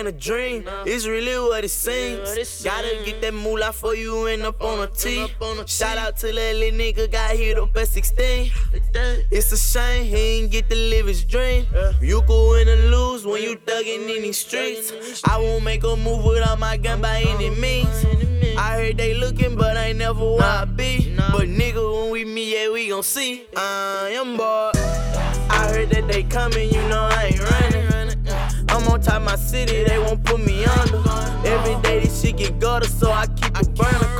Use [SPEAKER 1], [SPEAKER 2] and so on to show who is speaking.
[SPEAKER 1] ain't a dream, it's really what it seems. Gotta get that moolah for you end up on a T. Shout out to that little nigga, got hit up at 16. It's a shame he ain't get to live his dream. You could win or lose when you thuggin' in these streets. I won't make a move without my gun by any means. I heard they looking, but I ain't never where I be. But nigga, when we meet, yeah, we gon' see. I am bored. I heard that they coming, you know I ain't running. I'm on top of my city, they won't put me under. Every day this shit get gutter, so I keep a burner.